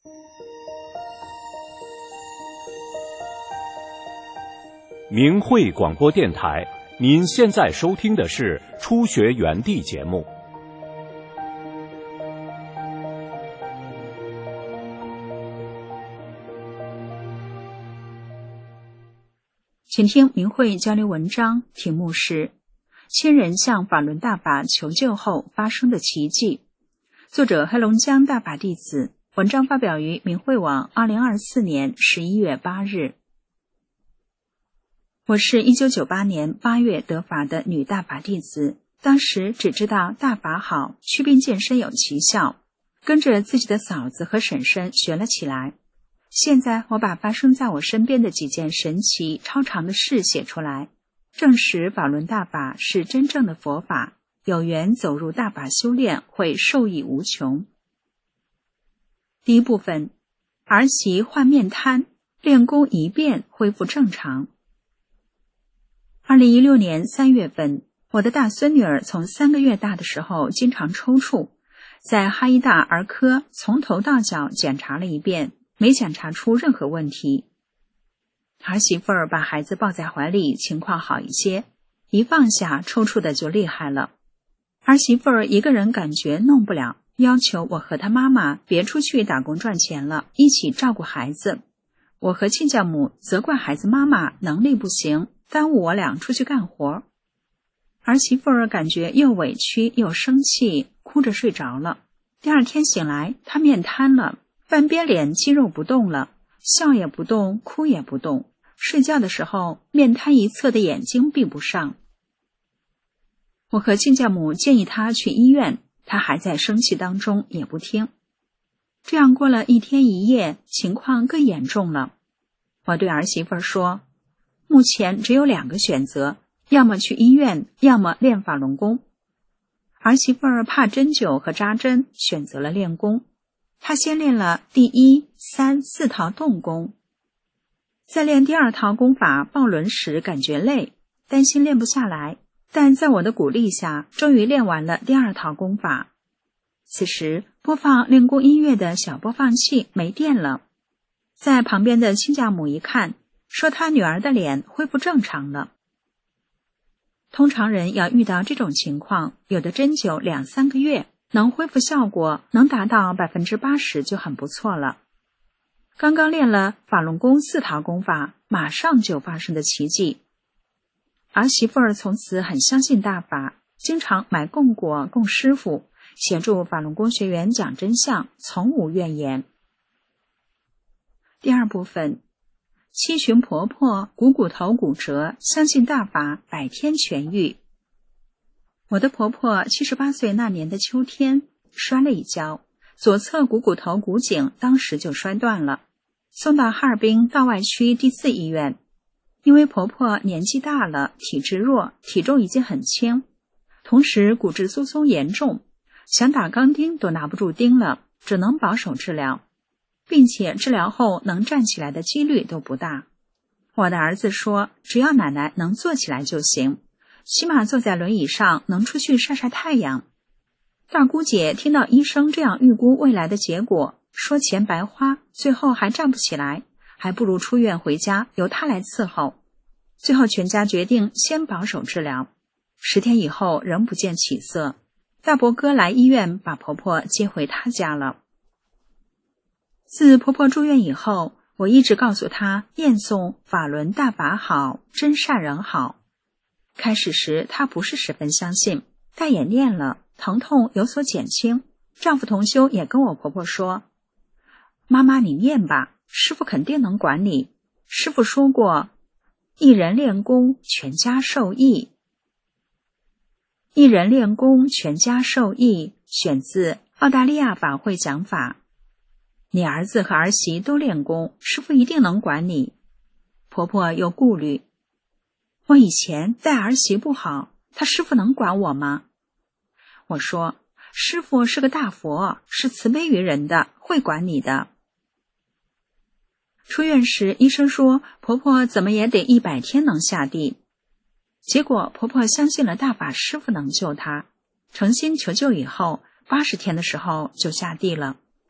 明慧广播电台，您现在收听的是初学园地节目。 请听明慧交流文章，题目是千人向法轮大法求救后发生的奇迹，作者黑龙江大法弟子，文章发表于明慧网2024年11月8日。我是1998年8月得法的女大法弟子，当时只知道大法好，祛病健身有奇效，跟着自己的嫂子和婶婶学了起来。现在我把发生在我身边的几件神奇超常的事写出来，证实法轮大法是真正的佛法，有缘走入大法修炼会受益无穷。第一部分，儿媳患面瘫，练功一变恢复正常。2016年3月份，我的大孙女儿从3个月大的时候经常抽搐，在哈医大儿科从头到脚检查了一遍，没检查出任何问题。儿媳妇儿把孩子抱在怀里，情况好一些，一放下抽搐的就厉害了。儿媳妇儿一个人感觉弄不了，要求我和她妈妈别出去打工赚钱了，一起照顾孩子。我和亲家母责怪孩子妈妈能力不行，耽误我俩出去干活。儿媳妇儿感觉又委屈又生气，哭着睡着了。第二天醒来，她面瘫了，半边脸肌肉不动了，笑也不动，哭也不动。睡觉的时候，面瘫一侧的眼睛闭不上。我和亲家母建议她去医院，她还在生气当中，也不听。这样过了1天1夜，情况更严重了。我对儿媳妇说，目前只有2个选择，要么去医院，要么练法轮功。儿媳妇怕针灸和扎针，选择了练功。她先练了第1、3、4套动功，在练第2套功法抱轮时感觉累，担心练不下来，但在我的鼓励下，终于练完了第2套功法。此时播放练功音乐的小播放器没电了，在旁边的亲家母一看，说她女儿的脸恢复正常了。通常人要遇到这种情况，有的针灸2、3个月能恢复效果，能达到 80% 就很不错了。刚刚练了法轮功4套功法，马上就发生的奇迹。儿媳妇儿从此很相信大法，经常买供果供师傅，协助法轮功学员讲真相，从无怨言。第二部分，七旬婆婆股头骨折，相信大法100天痊愈。我的婆婆78岁那年的秋天摔了一跤，左侧股头骨颈当时就摔断了，送到哈尔滨道外区第4医院。因为婆婆年纪大了，体质弱，体重已经很轻，同时骨质疏松严重，想打钢钉都拿不住钉了，只能保守治疗，并且治疗后能站起来的几率都不大。我的儿子说，只要奶奶能坐起来就行，起码坐在轮椅上能出去晒晒太阳。大姑姐听到医生这样预估未来的结果，说钱白花，最后还站不起来，还不如出院回家，由她来伺候。最后全家决定先保守治疗。10天以后仍不见起色，大伯哥来医院把婆婆接回他家了。自婆婆住院以后，我一直告诉她念诵法轮大法好，真善人好。开始时她不是十分相信，但也念了，疼痛有所减轻。丈夫同修也跟我婆婆说，妈妈你念吧，师父肯定能管你。师父说过，一人练功，全家受益。一人练功，全家受益，选自澳大利亚法会讲法。你儿子和儿媳都练功，师父一定能管你。婆婆有顾虑，我以前带儿媳不好，他师父能管我吗？我说，师父是个大佛，是慈悲于人的，会管你的。出院时医生说，婆婆怎么也得100天能下地。结果婆婆相信了大法师父能救她，诚心求救以后，80天的时候就下地了，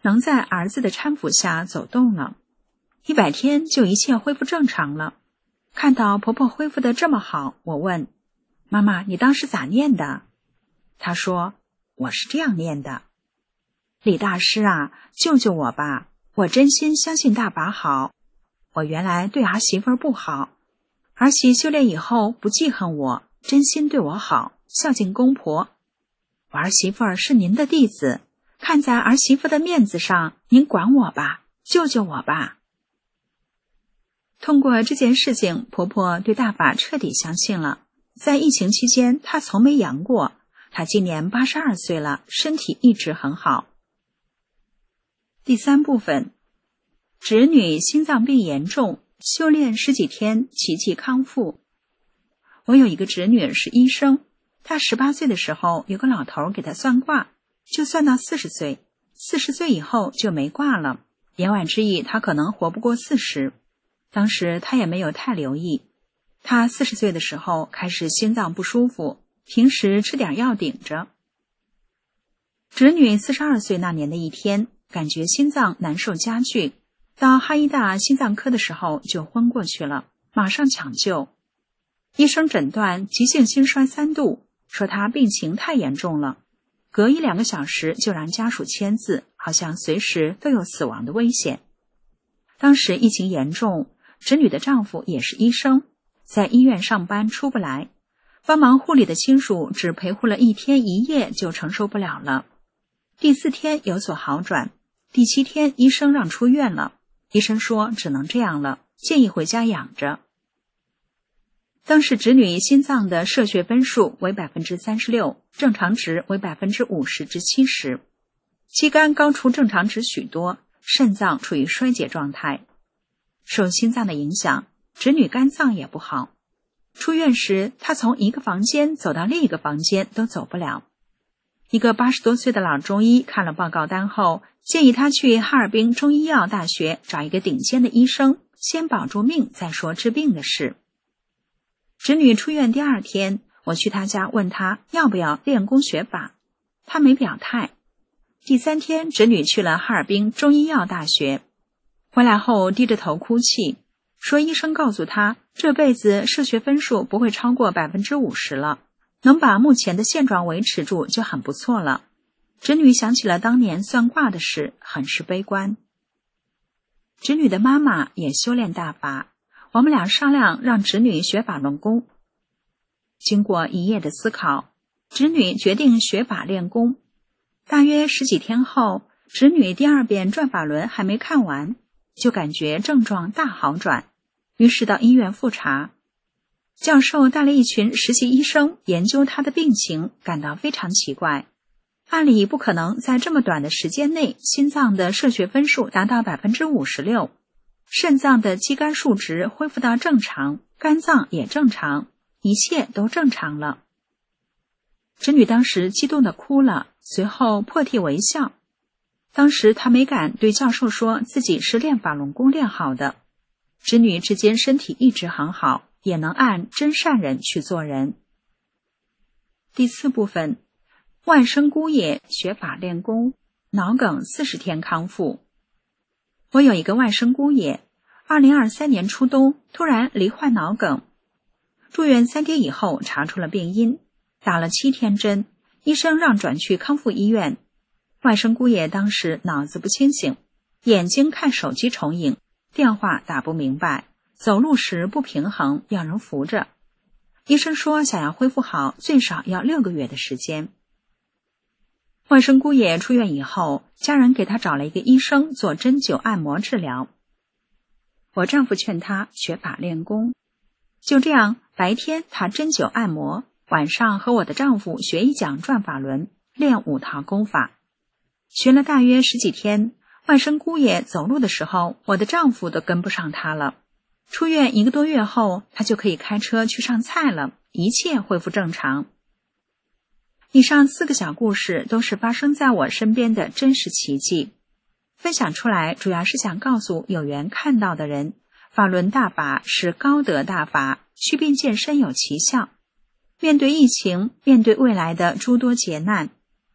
能在儿子的搀扶下走动了。100天就一切恢复正常了。看到婆婆恢复得这么好，我问妈妈，你当时咋念的？她说，我是这样念的：李大师啊，救救我吧，我真心相信大法好，我原来对儿媳妇不好，儿媳修炼以后不记恨我，真心对我好，孝敬公婆，我儿媳妇是您的弟子，看在儿媳妇的面子上，您管我吧，救救我吧。通过这件事情，婆婆对大法彻底相信了。在疫情期间，她从没阳过，她今年82岁了，身体一直很好。第3部分，侄女心脏病严重，修炼10几天，奇迹康复。我有一个侄女是医生，她18岁的时候，有个老头给她算卦，就算到40岁，40岁以后就没卦了，言外之意她可能活不过40。当时她也没有太留意，她40岁的时候开始心脏不舒服，平时吃点药顶着。侄女42岁那年的一天，感觉心脏难受加剧，到哈医大心脏科的时候就昏过去了，马上抢救。医生诊断急性心衰3度，说她病情太严重了，隔1-2个小时就让家属签字，好像随时都有死亡的危险。当时疫情严重，侄女的丈夫也是医生，在医院上班出不来，帮忙护理的亲属只陪护了1天1夜就承受不了了。第4天有所好转，第7天医生让出院了，医生说只能这样了，建议回家养着。当时侄女心脏的射血分数为 36%， 正常值为 50%至70%， 肌酐高出正常值许多，肾脏处于衰竭状态。受心脏的影响，侄女肝脏也不好。出院时，她从一个房间走到另一个房间都走不了。一个80多岁的老中医看了报告单后，建议她去哈尔滨中医药大学找一个顶尖的医生，先保住命再说治病的事。侄女出院第2天，我去她家问她要不要练功学法，她没表态。第3天，侄女去了哈尔滨中医药大学，回来后低着头哭泣，说医生告诉她这辈子射血分数不会超过 50% 了，能把目前的现状维持住就很不错了。侄女想起了当年算卦的事，很是悲观。侄女的妈妈也修炼大法，我们俩商量让侄女学法轮功。经过1夜的思考，侄女决定学法练功。大约10几天后，侄女第2遍转法轮还没看完，就感觉症状大好转，于是到医院复查。教授带了一群实习医生研究她的病情，感到非常奇怪。按理不可能在这么短的时间内，心脏的射血分数达到 56%， 肾脏的肌酐数值恢复到正常，肝脏也正常，一切都正常了。侄女当时激动地哭了，随后破涕为笑。当时她没敢对教授说自己是练法轮功练好的。侄女至今身体一直很好，也能按真善人去做人。第4部分，外甥姑爷学法练功，脑梗40天康复。我有一个外甥姑爷，2023年初冬突然罹患脑梗，住院3天以后查出了病因，打了7天针，医生让转去康复医院。外甥姑爷当时脑子不清醒，眼睛看手机重影，电话打不明白，走路时不平衡，要人扶着。医生说想要恢复好，最少要6个月的时间。外甥姑爷出院以后，家人给他找了一个医生做针灸按摩治疗。我丈夫劝他学法练功，就这样，白天他针灸按摩，晚上和我的丈夫学一讲转法轮，练5套功法。学了大约10几天，外甥姑爷走路的时候，我的丈夫都跟不上他了。出院1个多月后，他就可以开车去上菜了，一切恢复正常。以上4个小故事都是发生在我身边的真实奇迹，分享出来主要是想告诉有缘看到的人，法轮大法是高德大法，祛病健身有奇效。面对疫情，面对未来的诸多劫难，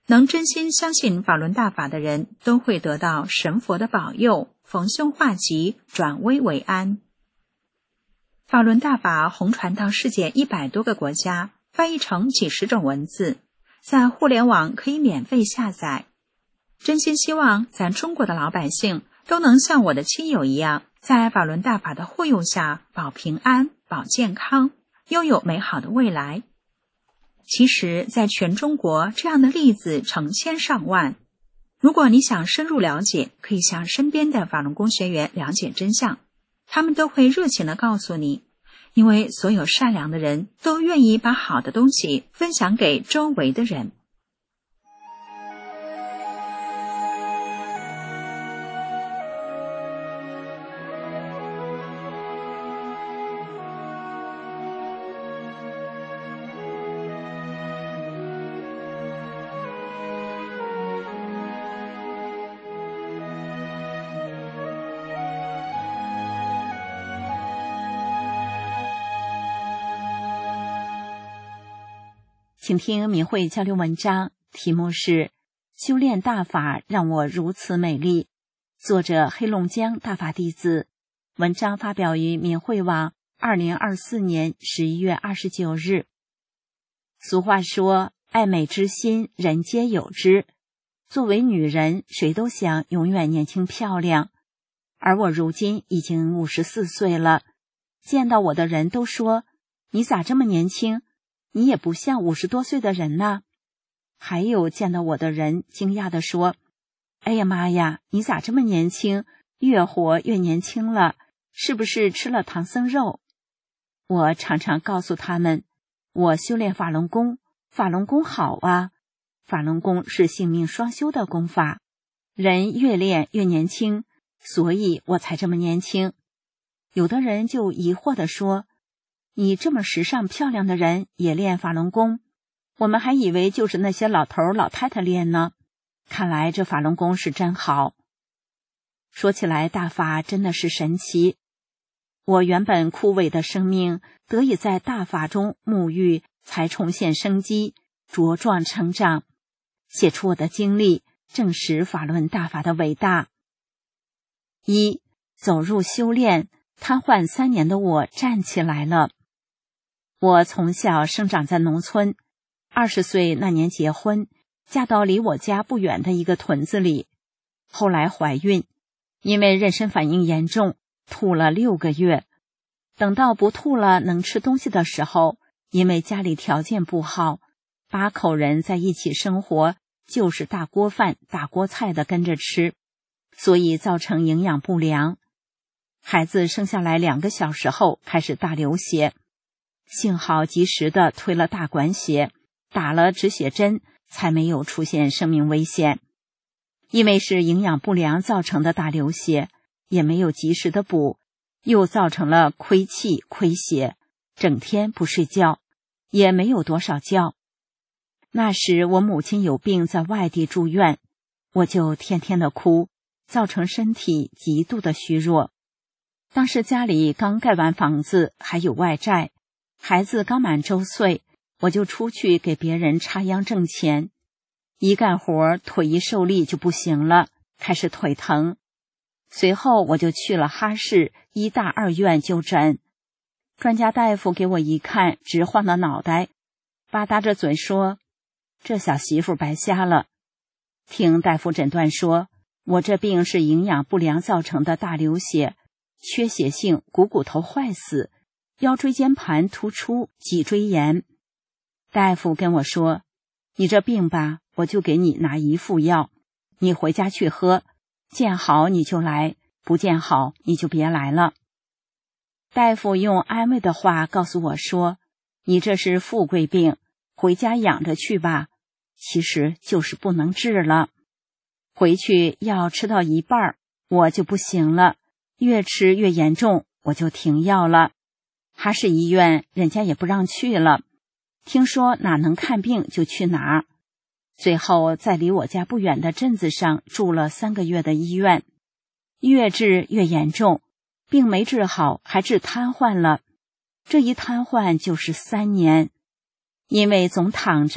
能真心相信法轮大法的人都会得到神佛的保佑，逢凶化吉，转危为安。法轮大法红传到世界100多个国家，翻译成几十种文字，在互联网可以免费下载。真心希望咱中国的老百姓都能像我的亲友一样，在法轮大法的护佑下保平安、保健康，拥有美好的未来。其实在全中国这样的例子成千上万，如果你想深入了解，可以向身边的法轮功学员了解真相，他们都会热情地告诉你，因为所有善良的人都愿意把好的东西分享给周围的人。 请听明慧交流文章，题目是修炼大法让我如此美丽，作者黑龙江大法弟子，文章发表于明慧网2024年11月29日。俗话说，爱美之心人皆有之，作为女人，谁都想永远年轻漂亮，而我如今已经54岁了，见到我的人都说，你咋这么年轻，你也不像50多岁的人呢。还有见到我的人惊讶地说，哎呀妈呀，你咋这么年轻，越活越年轻了，是不是吃了唐僧肉？我常常告诉他们，我修炼法轮功，法轮功好啊，法轮功是性命双修的功法，人越练越年轻，所以我才这么年轻。有的人就疑惑地说，你这么时尚漂亮的人也练法轮功，我们还以为就是那些老头老太太练呢，看来这法轮功是真好。说起来，大法真的是神奇，我原本枯萎的生命得以在大法中沐浴，才重现生机，茁壮成长。写出我的经历，证实法轮大法的伟大。一，走入修炼，瘫痪3年的我站起来了。我从小生长在农村，20岁那年结婚，嫁到离我家不远的一个屯子里。后来怀孕，因为妊娠反应严重，吐了6个月。等到不吐了能吃东西的时候，因为家里条件不好，8口人在一起生活，就是大锅饭大锅菜的跟着吃，所以造成营养不良。孩子生下来2个小时后开始大流血，幸好及时的推了大管血，打了止血针，才没有出现生命危险。因为是营养不良造成的大流血，也没有及时的补，又造成了亏气亏血，整天不睡觉，也没有多少觉。那时我母亲有病在外地住院，我就天天的哭，造成身体极度的虚弱。当时家里刚盖完房子，还有外债，孩子刚满周岁，我就出去给别人插秧挣钱。一干活，腿一受力就不行了，开始腿疼。随后我就去了哈市医大2院就诊，专家大夫给我一看，直晃到脑袋，吧嗒着嘴说，这小媳妇白瞎了。听大夫诊断说，我这病是营养不良造成的大流血，缺血性股头坏死，腰椎间盘突出，脊椎炎。大夫跟我说，你这病吧，我就给你拿1副药，你回家去喝，见好你就来，不见好你就别来了。大夫用安慰的话告诉我说，你这是富贵病，回家养着去吧，其实就是不能治了。回去药吃到一半，我就不行了，越吃越严重，我就停药了。哈市医院人家也不让去了，听说哪能看病就去哪。最后在离我家不远的镇子上住了3个月的医院，越治越严重，病没治好，还治瘫痪了。这一瘫痪就是3年，因为总躺着，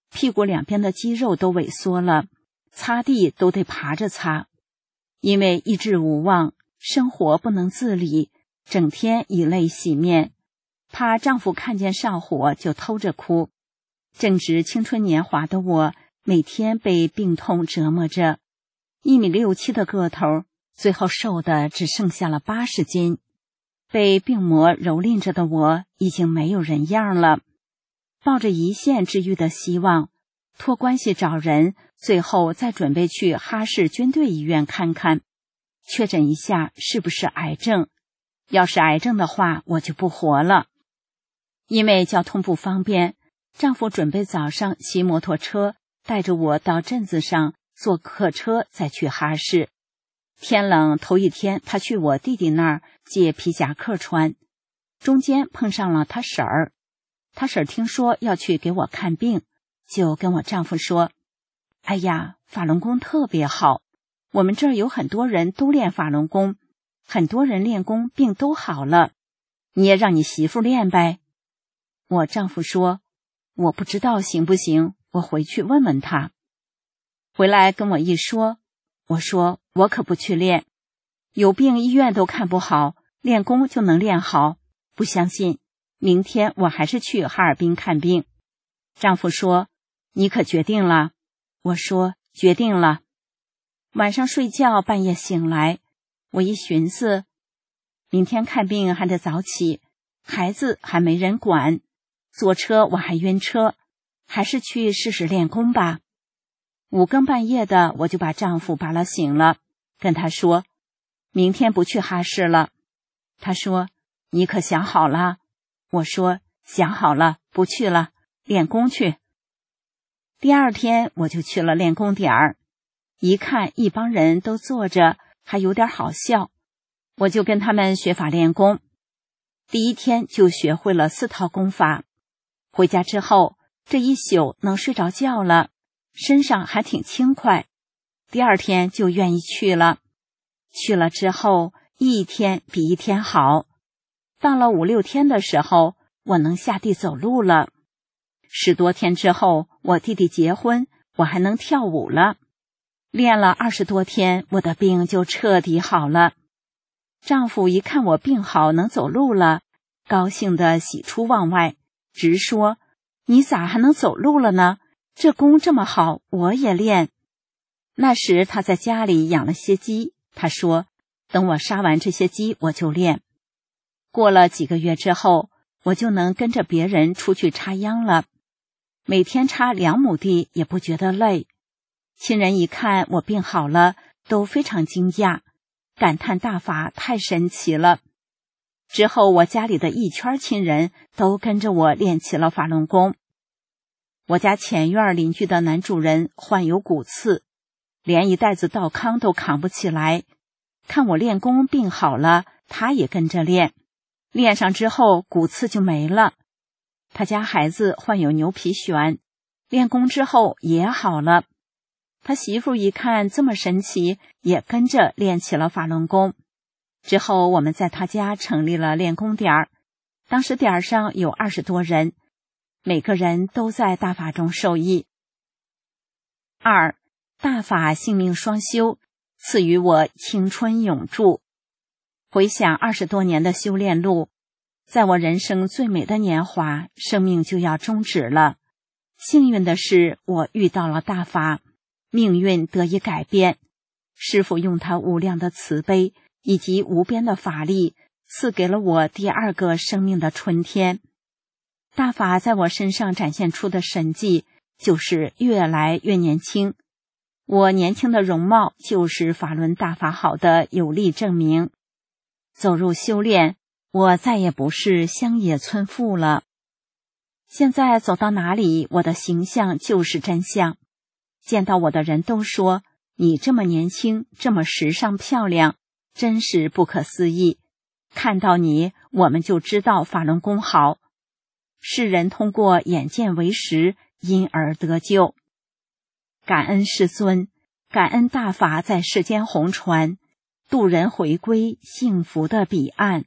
屁股两边的肌肉都萎缩了，擦地都得爬着擦。因为意志无望，生活不能自理，整天以泪洗面，怕丈夫看见上火就偷着哭。正值青春年华的我，每天被病痛折磨着，1.67米的个头，最后瘦的只剩下了80斤。被病魔蹂躏着的我已经没有人样了，抱着一线之愈的希望，托关系找人，最后再准备去哈市军队医院看看，确诊一下是不是癌症。要是癌症的话，我就不活了。因为交通不方便，丈夫准备早上骑摩托车带着我到镇子上坐客车再去哈市。天冷头一天，他去我弟弟那儿借皮夹克穿，中间碰上了他婶儿。他婶儿听说要去给我看病，就跟我丈夫说：“哎呀，法轮功特别好，我们这儿有很多人都练法轮功，很多人练功病都好了，你也让你媳妇练呗。”我丈夫说：“我不知道行不行，我回去问问他。”回来跟我一说，我说我可不去练，有病医院都看不好，练功就能练好，不相信，明天我还是去哈尔滨看病。丈夫说：“你可决定了？”我说：“决定了。”晚上睡觉，半夜醒来，我一寻思，明天看病还得早起，孩子还没人管，坐车我还晕车，还是去试试练功吧。5更半夜的，我就把丈夫拔了醒了，跟他说：“明天不去哈市了。”他说：“你可想好了？”我说：“想好了，不去了，练功去。”第二天我就去了练功点儿，一看一帮人都坐着，还有点好笑，我就跟他们学法练功。第一天就学会了4套功法，回家之后这一宿能睡着觉了，身上还挺轻快，第二天就愿意去了。去了之后，一天比一天好。到了5、6天的时候，我能下地走路了。10多天之后，我弟弟结婚，我还能跳舞了。练了20多天，我的病就彻底好了。丈夫一看我病好，能走路了，高兴得喜出望外，直说：“你咋还能走路了呢？这功这么好，我也练。”那时他在家里养了些鸡，他说：“等我杀完这些鸡，我就练。”过了几个月之后，我就能跟着别人出去插秧了，每天插2亩地也不觉得累。亲人一看我病好了，都非常惊讶，感叹大法太神奇了。之后我家里的一圈亲人都跟着我练起了法轮功。我家前院邻居的男主人患有骨刺，连一袋子稻糠都扛不起来，看我练功病好了，他也跟着练，练上之后骨刺就没了。他家孩子患有牛皮癣，练功之后也好了。他媳妇一看这么神奇，也跟着练起了法轮功。之后我们在他家成立了练功点儿，当时点儿上有20多人，每个人都在大法中受益。2. 大法性命双修，赐予我青春永驻。回想20多年的修炼路，在我人生最美的年华，生命就要终止了。幸运的是，我遇到了大法，命运得以改变。师父用他无量的慈悲以及无边的法力，赐给了我第2个生命的春天。大法在我身上展现出的神迹，就是越来越年轻。我年轻的容貌就是法轮大法好的有力证明。走入修炼，我再也不是乡野村妇了。现在走到哪里，我的形象就是真相。见到我的人都说，你这么年轻，这么时尚漂亮，真是不可思议。看到你，我们就知道法轮功好。世人通过眼见为实，因而得救。感恩世尊，感恩大法在世间红传，渡人回归幸福的彼岸。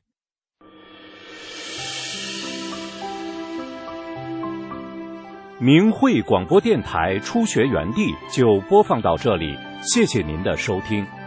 明慧广播电台初学园地就播放到这里，谢谢您的收听。